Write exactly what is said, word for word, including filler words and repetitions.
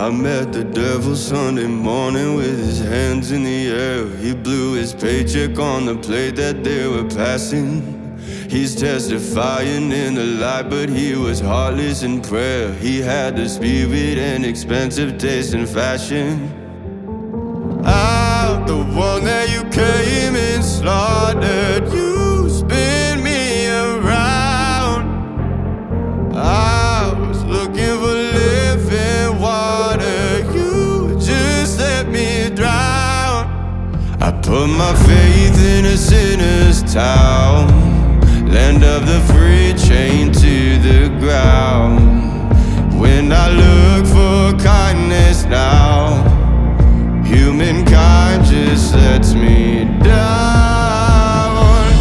I met the devil Sunday morning with his hands in the air. He blew his paycheck on the plate that they were passing. He's testifying in the light, but he was heartless in prayer. He had the spirit and expensive taste in fashion. I'm the one that you came and slaughtered. You spin me around. I was looking for living water. You just let me drown. I put my faith in a sinner's town.